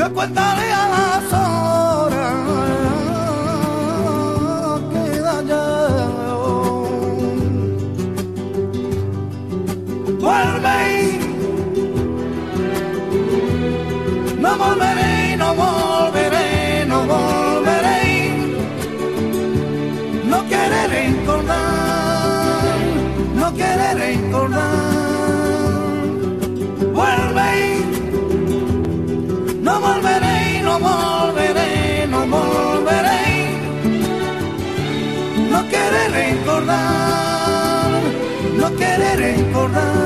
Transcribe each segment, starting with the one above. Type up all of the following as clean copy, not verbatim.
Yo contaré a las horas que da ya. Vuelve, no volveré, no volveré, no volveré. No quiere recordar, no quiere recordar. Vuelve, no volveré, no volveré, no volveré. No quiere recordar, no quiere recordar.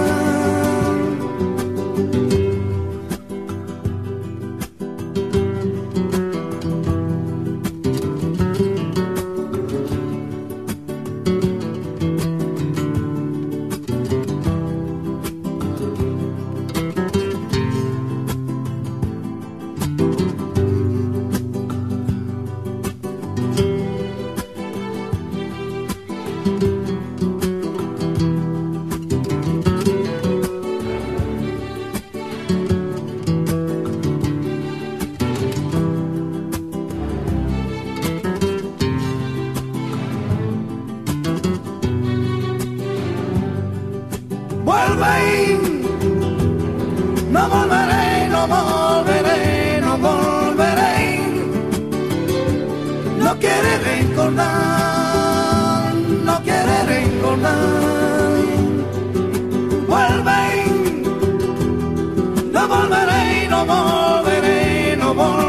Vuelve, no volveré, no volveré, no volveré. No quiere recordar, no quiere recordar. Vuelve, no volveré, no volveré, no volveré.